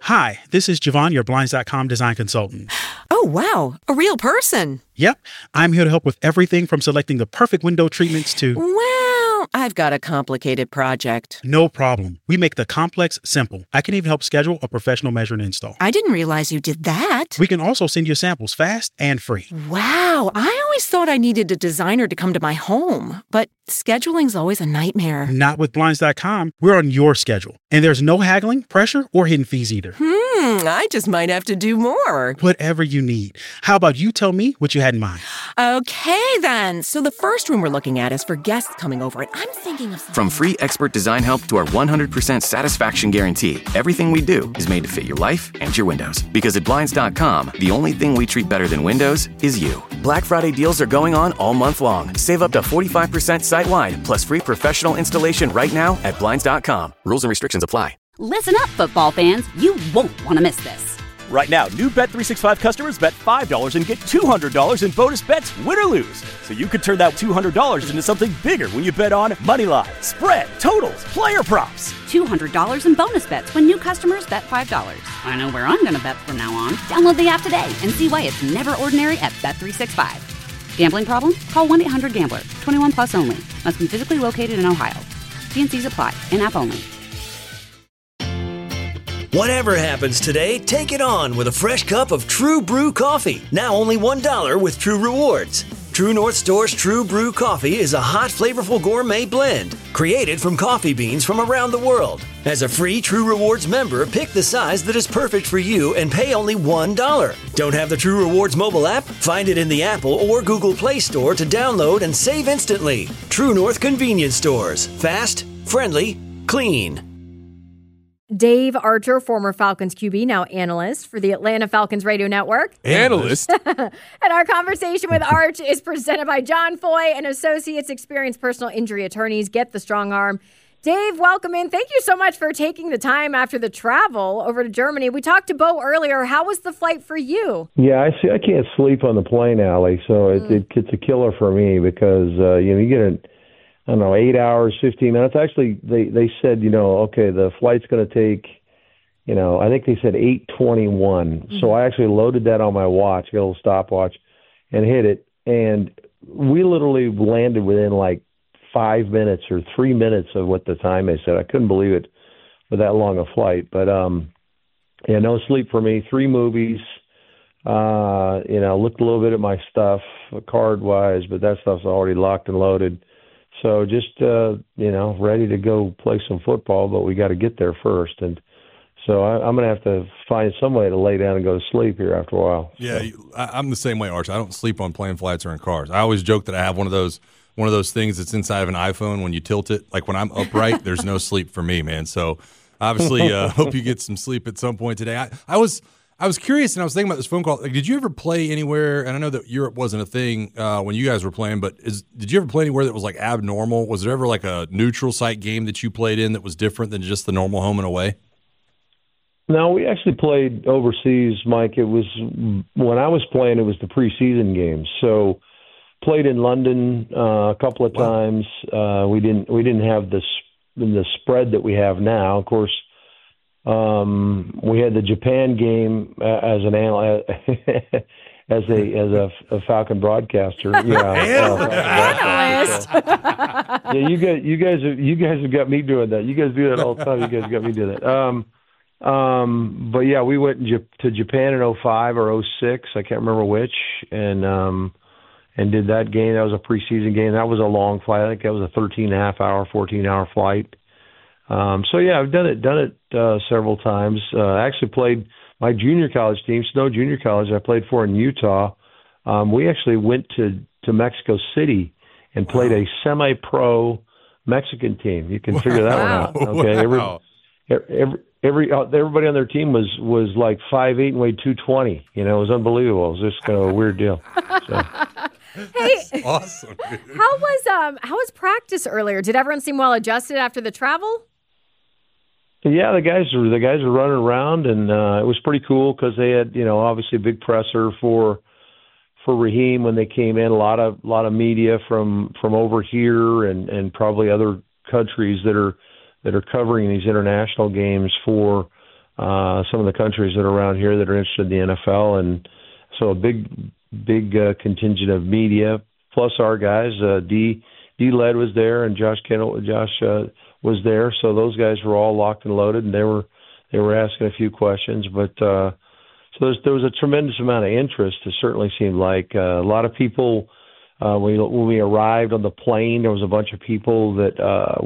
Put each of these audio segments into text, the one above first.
Hi, this is Javon, your Blinds.com design consultant. Oh, wow. A real person. Yep, I'm here to help with everything from selecting the perfect window treatments to... Well, I've got a complicated project. No problem. We make the complex simple. I can even help schedule a professional measure and install. I didn't realize you did that. We can also send you samples fast and free. Wow, I always thought I needed a designer to come to my home, but scheduling's always a nightmare. Not with Blinds.com. We're on your schedule. And there's no haggling, pressure, or hidden fees either. I just might have to do more. Whatever you need. How about you tell me what you had in mind? Okay, then. So the first room we're looking at is for guests coming over, and I'm thinking of something. From free expert design help to our 100% satisfaction guarantee, everything we do is made to fit your life and your windows. Because at Blinds.com, the only thing we treat better than windows is you. Black Friday deals are going on all month long. Save up to 45% site-wide, plus free professional installation right now at Blinds.com. Rules and restrictions apply. Listen up, football fans. You won't want to miss this. Right now, new Bet365 customers bet $5 and get $200 in bonus bets, win or lose. So you could turn that $200 into something bigger when you bet on moneyline, spread, totals, player props. $200 in bonus bets when new customers bet $5. I know where I'm going to bet from now on. Download the app today and see why it's never ordinary at Bet365. Gambling problem? Call 1-800-GAMBLER. 21 plus only. Must be physically located in Ohio. T&Cs apply. In-app only. Whatever happens today, take it on with a fresh cup of True Brew coffee. Now only $1 with True Rewards. True North Store's True Brew coffee is a hot, flavorful gourmet blend created from coffee beans from around the world. As a free True Rewards member, pick the size that is perfect for you and pay only $1. Don't have the True Rewards mobile app? Find it in the Apple or Google Play Store to download and save instantly. True North Convenience Stores. Fast, friendly, clean. Dave Archer, former Falcons QB, now analyst for the Atlanta Falcons Radio Network. Analyst? And our conversation with Arch is presented by John Foy and Associates, experienced personal injury attorneys. Get the strong arm. Dave, welcome in. Thank you so much for taking the time after the travel over to Germany. We talked to Bo earlier. How was the flight for you? Yeah, I can't sleep on the plane, Allie, so it's a killer for me because, you get 8 hours, 15 minutes. Actually, they said, okay, the flight's going to take, I think they said 8:21. Mm-hmm. So I actually loaded that on my watch, got a little stopwatch, and hit it. And we literally landed within like 5 minutes or 3 minutes of what the time they said. I couldn't believe it for that long a flight. But, no sleep for me. 3 movies. Looked a little bit at my stuff card-wise, but that stuff's already locked and loaded. So just, ready to go play some football, but we got to get there first. And so I'm going to have to find some way to lay down and go to sleep here after a while. Yeah, I'm the same way, Arch. I don't sleep on plane flights or in cars. I always joke that I have one of those things that's inside of an iPhone when you tilt it. Like when I'm upright, there's no sleep for me, man. So obviously, hope you get some sleep at some point today. I was curious, and I was thinking about this phone call. Like, did you ever play anywhere? And I know that Europe wasn't a thing when you guys were playing, but did you ever play anywhere that was like abnormal? Was there ever like a neutral site game that you played in that was different than just the normal home and away? No, we actually played overseas, Mike. It was when I was playing. It was the preseason games. So played in London a couple of times. We didn't have the spread that we have now, of course. We had the Japan game as an as a Falcon broadcaster. Analyst. Yeah, you guys have got me doing that. You guys do that all the time. You guys got me doing that. But yeah, we went to Japan in 2005 or 2006. I can't remember which, and did that game. That was a preseason game. That was a long flight. I think that was a 13.5-hour, 14-hour flight. So yeah, I've done it several times. I actually played my junior college team, Snow Junior College. I played for in Utah. We actually went to Mexico City and played a semi-pro Mexican team. You can figure that one out. Okay, everybody on their team was like 5'8" and weighed 220. It was unbelievable. It was just kind of a weird deal. So. Hey, awesome. Dude. How was practice earlier? Did everyone seem well adjusted after the travel? Yeah, the guys were running around, and it was pretty cool because they had, obviously a big presser for Raheem when they came in. A lot of media from over here and probably other countries that are covering these international games for some of the countries that are around here that are interested in the NFL, and so a big contingent of media plus our guys. D Led was there, and Josh was there, so those guys were all locked and loaded, and they were asking a few questions, but so there was a tremendous amount of interest. It certainly seemed like a lot of people. When we arrived on the plane, there was a bunch of people that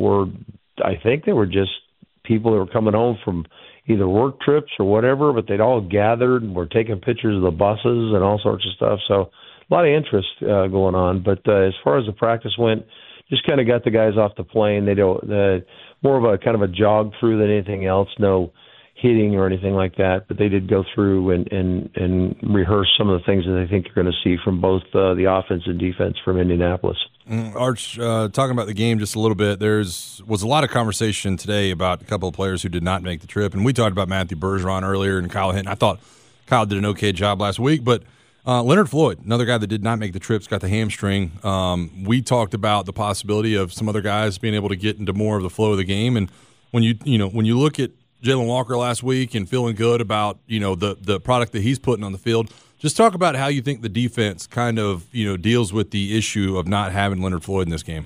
I think they were just people that were coming home from either work trips or whatever, but they'd all gathered and were taking pictures of the buses and all sorts of stuff. So a lot of interest going on. But as far as the practice went, just kind of got the guys off the plane. They don't more of a kind of a jog through than anything else. No hitting or anything like that, but they did go through and rehearse some of the things that they think they're going to see from both the offense and defense from Indianapolis. Arch, talking about the game just a little bit, was a lot of conversation today about a couple of players who did not make the trip, and we talked about Matthew Bergeron earlier and Kyle Hinton. I thought Kyle did an okay job last week, but Leonard Floyd, another guy that did not make the trips, got the hamstring. We talked about the possibility of some other guys being able to get into more of the flow of the game, and when you look at Jalen Walker last week and feeling good about the product that he's putting on the field, just talk about how you think the defense kind of deals with the issue of not having Leonard Floyd in this game.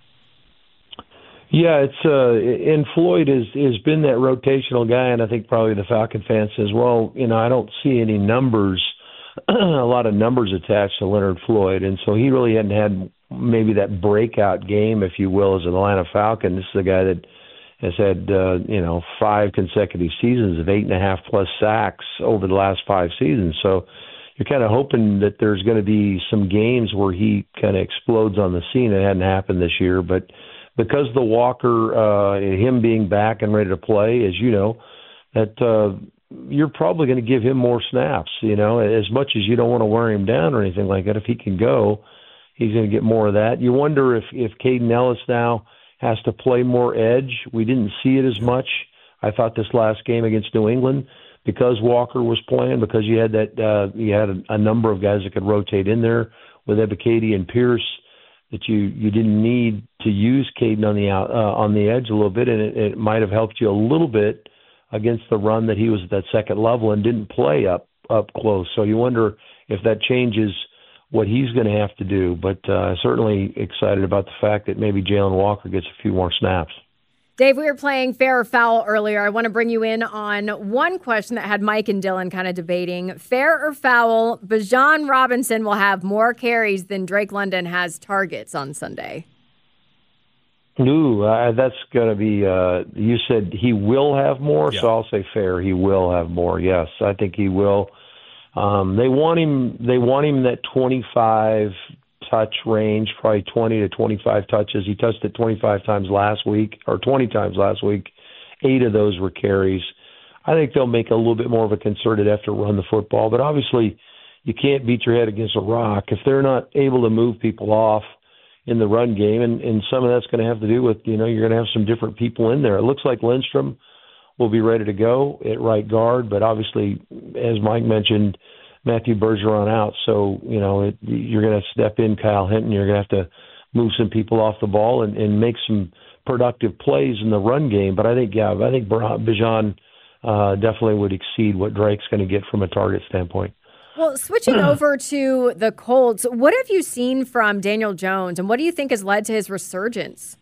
Yeah, it's and Floyd has been that rotational guy, and I think probably the Falcon fans says, well, I don't see any numbers, a lot of numbers attached to Leonard Floyd, and so he really hadn't had maybe that breakout game, if you will, as an Atlanta Falcon. This is a guy that has had 5 consecutive seasons of 8.5+ sacks over the last 5 seasons. So you're kind of hoping that there's going to be some games where he kind of explodes on the scene. It hadn't happened this year, but because the Walker, him being back and ready to play, as you know, that you're probably going to give him more snaps. As much as you don't want to wear him down or anything like that, if he can go, he's going to get more of that. You wonder if Caden Ellis now has to play more edge. We didn't see it as much, I thought, this last game against New England because Walker was playing, because you had a number of guys that could rotate in there with Ebiketie and Pierce, that you didn't need to use Caden on the edge a little bit, and it might have helped you a little bit against the run that he was at that second level and didn't play up close. So you wonder if that changes what he's going to have to do, but certainly excited about the fact that maybe Jalen Walker gets a few more snaps. Dave, we were playing Fair or Foul earlier. I want to bring you in on one question that had Mike and Dylan kind of debating. Fair or foul, Bijan Robinson will have more carries than Drake London has targets on Sunday. Ooh, that's going to be, you said he will have more, yeah. So I'll say fair. He will have more, yes. I think he will. They want him in that 25 touch range, probably 20 to 25 touches. He touched it 25 times last week, or 20 times last week. 8 of those were carries. I think they'll make a little bit more of a concerted effort to run the football, but obviously you can't beat your head against a rock. If they're not able to move people off in the run game, and some of that's going to have to do with, you're going to have some different people in there. It looks like Lindstrom will be ready to go at right guard, but obviously, as Mike mentioned, Matthew Bergeron out, so you're going to step in Kyle Hinton. You're going to have to move some people off the ball and make some productive plays in the run game. But I think Bijan definitely would exceed what Drake's going to get from a target standpoint. Well, switching over to the Colts, what have you seen from Daniel Jones, and what do you think has led to his resurgence?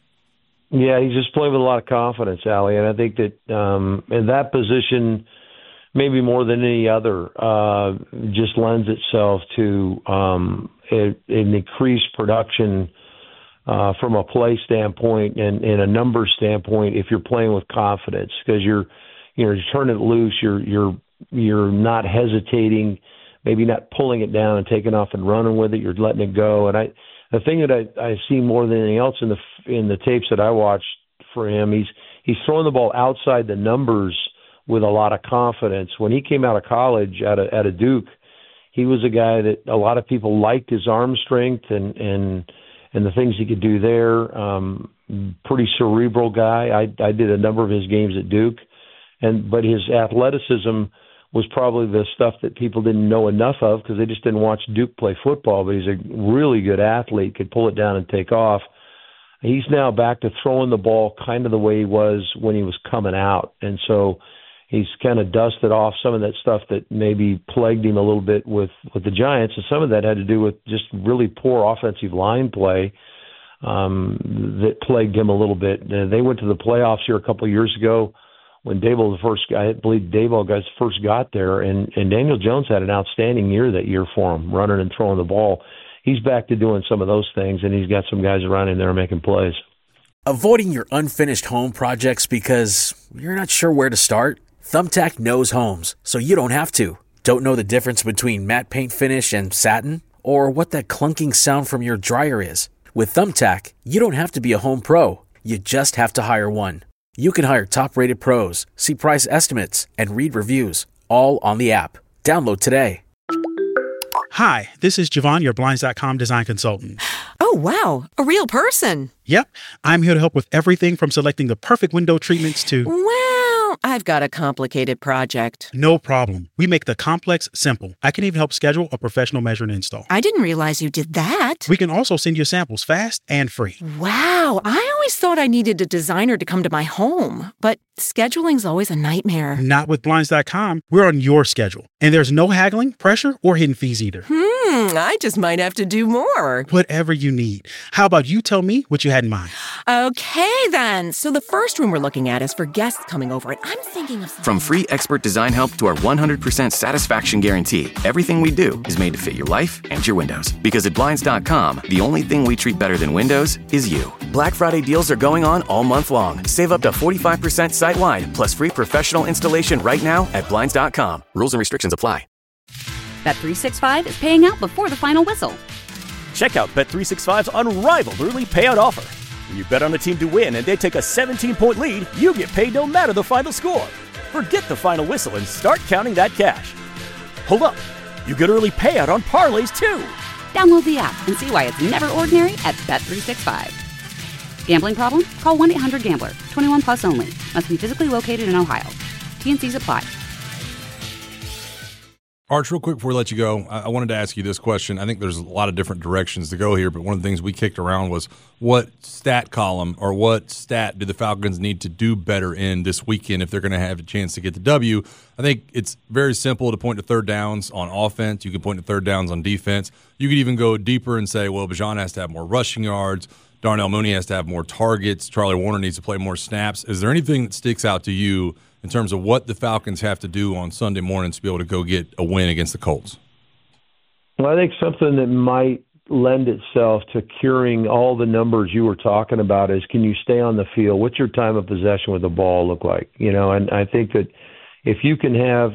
Yeah, he's just playing with a lot of confidence, Allie, and I think that in that position, maybe more than any other, just lends itself to an increased production from a play standpoint and a number standpoint if you're playing with confidence, because you're turning it loose, you're not hesitating, maybe not pulling it down and taking off and running with it, you're letting it go. And the thing that I see more than anything else in the tapes that I watched for him, he's throwing the ball outside the numbers with a lot of confidence. When he came out of college out of Duke, he was a guy that a lot of people liked his arm strength and the things he could do there. Pretty cerebral guy. I did a number of his games at Duke, but his athleticism was probably the stuff that people didn't know enough of because they just didn't watch Duke play football. But he's a really good athlete, could pull it down and take off. He's now back to throwing the ball kind of the way he was when he was coming out, and so he's kind of dusted off some of that stuff that maybe plagued him a little bit with the Giants, and some of that had to do with just really poor offensive line play that plagued him a little bit. They went to the playoffs here a couple of years ago when Daboll the first guy, I believe Daboll guys first got there, and Daniel Jones had an outstanding year that year for him, running and throwing the ball. He's back to doing some of those things, and he's got some guys around him there making plays. Avoiding your unfinished home projects because you're not sure where to start? Thumbtack knows homes, so you don't have to. Don't know the difference between matte paint finish and satin? Or what that clunking sound from your dryer is? With Thumbtack, you don't have to be a home pro. You just have to hire one. You can hire top-rated pros, see price estimates, and read reviews, all on the app. Download today. Hi, this is Javon, your Blinds.com design consultant. Oh, wow. A real person. Yep, I'm here to help with everything from selecting the perfect window treatments to... Well, I've got a complicated project. No problem. We make the complex simple. I can even help schedule a professional measure and install. I didn't realize you did that. We can also send you samples fast and free. Wow, I always thought I needed a designer to come to my home, but scheduling's always a nightmare. Not with Blinds.com. We're on your schedule. And there's no haggling, pressure, or hidden fees either. I just might have to do more. Whatever you need. How about you tell me what you had in mind? Okay, then. So the first room we're looking at is for guests coming over, and I'm thinking of something. From free expert design help to our 100% satisfaction guarantee, everything we do is made to fit your life and your windows. Because at Blinds.com, the only thing we treat better than windows is you. Black Friday deals are going on all month long. Save up to 45% site-wide, plus free professional installation right now at Blinds.com. Rules and restrictions apply. Bet365 is paying out before the final whistle. Check out Bet365's unrivaled early payout offer. When you bet on a team to win and they take a 17-point lead, you get paid no matter the final score. Forget the final whistle and start counting that cash. Hold up. You get early payout on parlays, too. Download the app and see why it's never ordinary at Bet365. Gambling problem? Call 1-800-GAMBLER. 21 plus only. Must be physically located in Ohio. T&Cs apply. Arch, real quick before we let you go, I wanted to ask you this question. I think there's a lot of different directions to go here, but one of the things we kicked around was what stat column or what stat do the Falcons need to do better in this weekend if they're going to have a chance to get the W? I think it's very simple to point to third downs on offense. You can point to third downs on defense. You could even go deeper and say, well, Bijan has to have more rushing yards. Darnell Mooney has to have more targets. Charlie Warner needs to play more snaps. Is there anything that sticks out to you in terms of what the Falcons have to do on Sunday mornings to be able to go get a win against the Colts? Well, I think something that might lend itself to curing all the numbers you were talking about is, can you stay on the field? What's your time of possession with the ball look like? And I think that if you can have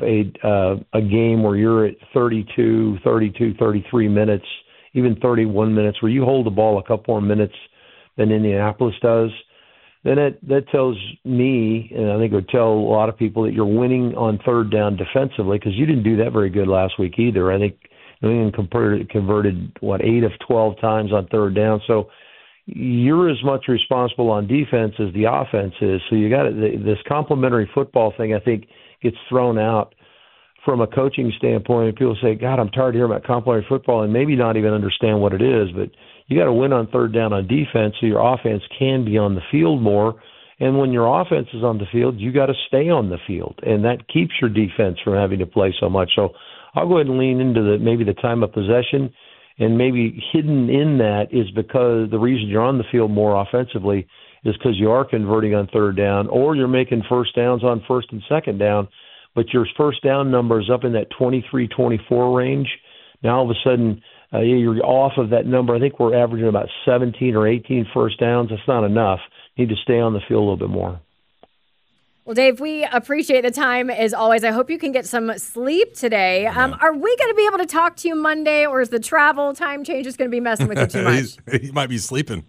a game where you're at 32, 33 minutes, even 31 minutes, where you hold the ball a couple more minutes than Indianapolis does, then that tells me, and I think it would tell a lot of people, that you're winning on third down defensively, because you didn't do that very good last week either. I think New England converted 8 of 12 times on third down. So you're as much responsible on defense as the offense is. So you got this complementary football thing, I think, gets thrown out from a coaching standpoint. And people say, God, I'm tired of hearing about complementary football, and maybe not even understand what it is. But you got to win on third down on defense so your offense can be on the field more. And when your offense is on the field, you got to stay on the field, and that keeps your defense from having to play so much. So I'll go ahead and lean into maybe the time of possession, and maybe hidden in that is because the reason you're on the field more offensively is because you are converting on third down, or you're making first downs on first and second down, but your first down number is up in that 23-24 range. Now all of a sudden you're off of that number. I think we're averaging about 17 or 18 first downs. That's not enough. You need to stay on the field a little bit more. Well, Dave, we appreciate the time as always. I hope you can get some sleep today. Are we going to be able to talk to you Monday, or is the travel time change just going to be messing with you too much? He might be sleeping.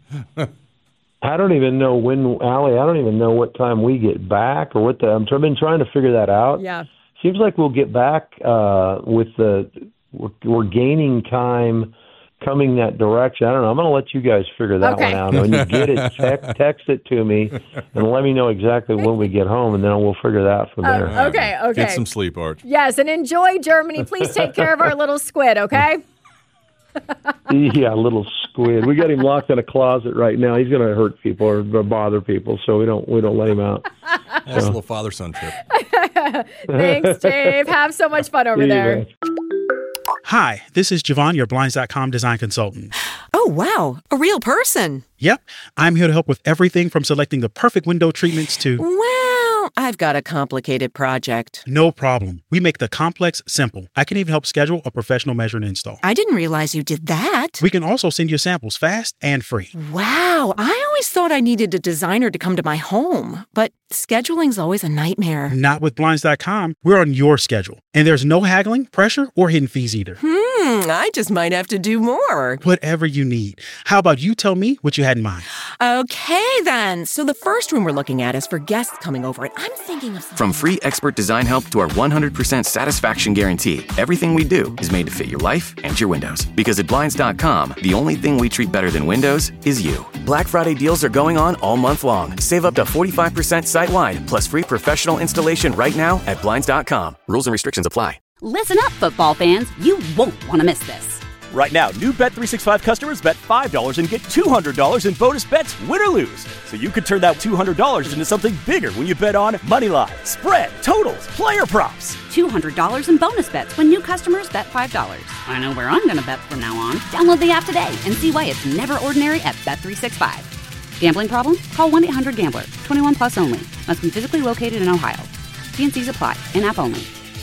I don't even know when, Allie, I don't even know what time we get back or what I've been trying to figure that out. Yeah. Seems like we'll get back we're gaining time coming that direction. I don't know. I'm going to let you guys figure that one out. When you get it, text it to me and let me know exactly when we get home, and then we'll figure that out from there. Okay. Get some sleep, Arch. Yes, and enjoy Germany. Please take care of our little squid, okay? Yeah, little squid. We got him locked in a closet right now. He's going to hurt people or bother people, so we don't let him out. That's a little father-son trip. Thanks, Dave. Have so much fun over there. Hi, this is Javon, your Blinds.com design consultant. Oh, wow. A real person. Yep, I'm here to help with everything from selecting the perfect window treatments to... Well, I've got a complicated project. No problem. We make the complex simple. I can even help schedule a professional measure and install. I didn't realize you did that. We can also send you samples fast and free. Wow, I always thought I needed a designer to come to my home, but scheduling's always a nightmare. Not with Blinds.com. We're on your schedule. And there's no haggling, pressure, or hidden fees either. I just might have to do more. Whatever you need. How about you tell me what you had in mind? Okay, then. So the first room we're looking at is for guests coming over, and I'm thinking of... From free expert design help to our 100% satisfaction guarantee, everything we do is made to fit your life and your windows. Because at Blinds.com, the only thing we treat better than windows is you. Black Friday deals are going on all month long. Save up to 45% site-wide, plus free professional installation right now at Blinds.com. Rules and restrictions apply. Listen up, football fans. You won't want to miss this. Right now, new Bet365 customers bet $5 and get $200 in bonus bets, win or lose. So you could turn that $200 into something bigger when you bet on moneyline, spread, totals, player props. $200 in bonus bets when new customers bet $5. I know where I'm going to bet from now on. Download the app today and see why it's never ordinary at Bet365. Gambling problem? Call 1-800-GAMBLER. 21 plus only. Must be physically located in Ohio. T&Cs apply. In-app only.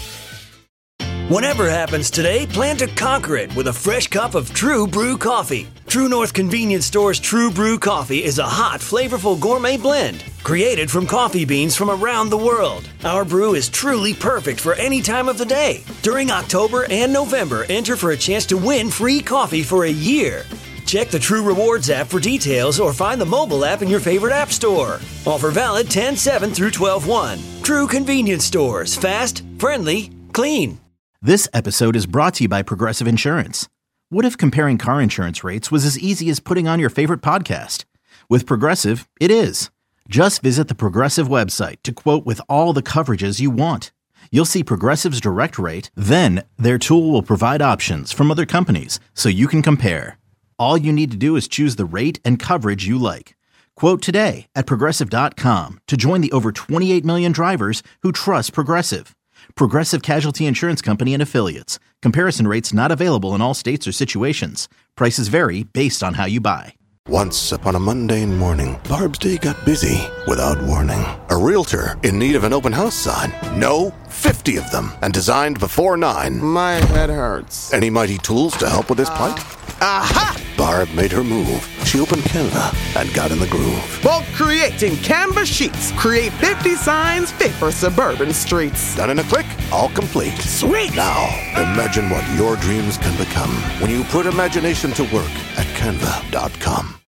Whatever happens today, plan to conquer it with a fresh cup of True Brew coffee. True North Convenience Store's True Brew coffee is a hot, flavorful gourmet blend created from coffee beans from around the world. Our brew is truly perfect for any time of the day. During October and November, enter for a chance to win free coffee for a year. Check the True Rewards app for details or find the mobile app in your favorite app store. Offer valid 10/7 through 12/1. True Convenience Stores. Fast, friendly, clean. This episode is brought to you by Progressive Insurance. What if comparing car insurance rates was as easy as putting on your favorite podcast? With Progressive, it is. Just visit the Progressive website to quote with all the coverages you want. You'll see Progressive's direct rate, then their tool will provide options from other companies so you can compare. All you need to do is choose the rate and coverage you like. Quote today at Progressive.com to join the over 28 million drivers who trust Progressive. Progressive Casualty Insurance Company and Affiliates. Comparison rates not available in all states or situations. Prices vary based on how you buy. Once upon a mundane morning, Barb's day got busy without warning. A realtor in need of an open house sign. No, 50 of them, and designed before 9. My head hurts. Any mighty tools to help with this plight? Aha! Barb made her move. She opened Canva and got in the groove. Bulk creating Canva sheets. Create 50 signs fit for suburban streets. Done in a click, all complete. Sweet! Now, imagine what your dreams can become when you put imagination to work at Canva.com.